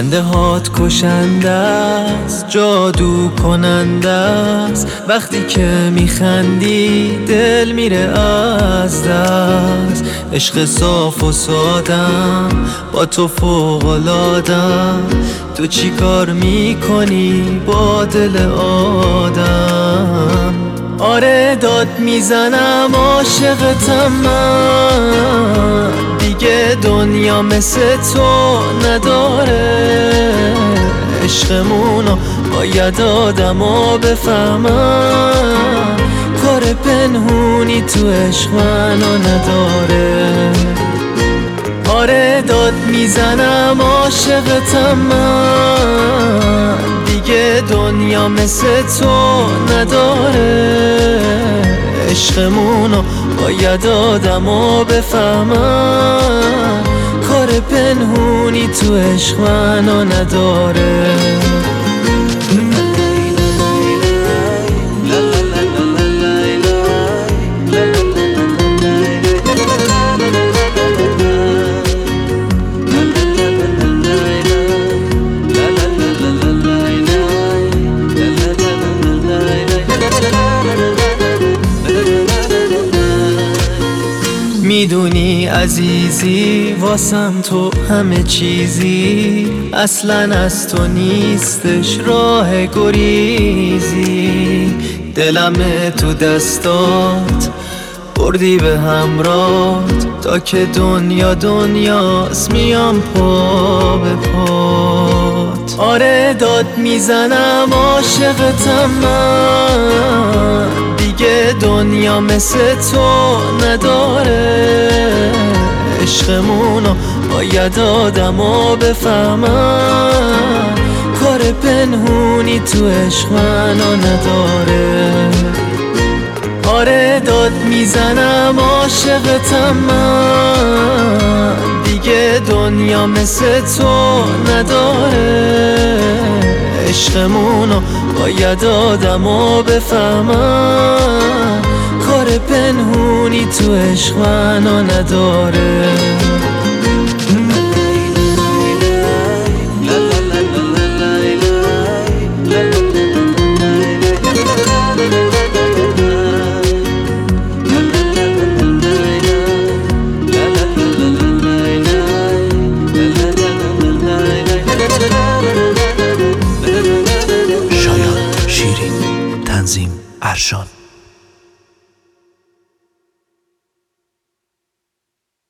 خنده هات کشنده است، جادو کننده است. وقتی که میخندی دل میره از دست. عشق صاف و سادم با تو فوق‌العاده‌ام. تو چی کار میکنی با دل آدم؟ آره داد میزنم عاشقتم من، دیگه دنیا مثل تو نداره. عشقمونو باید آدما بفهمن، کار پنهونی تو عشق منو نداره. آره داد میزنم عاشقتم من، دیگه دنیا مثل تو نداره. عشقمونو باید آدما بفهمن، کار پنهونی تو عشق منو نداره. میدونی عزیزی واسم تو همه چیزی، اصلا از تو نیستش راه گریزی. دلمه تو دستات بردی به همراهت، تا که دنیا دنیاست میام پا به پات. آره داد میزنم عاشقتم من، دیگه دنیا مثل تو نداره. عشقمونو باید آدما بفهمن، کار پنهونی تو عشق منو نداره. آره داد میزنم عاشقتم من، دیگه دنیا مثل تو نداره. عشقمونو باید آدما بفهمن، کار پنهونی تو عشق منو نداره. شایان شیرین، تنظیم ارشان.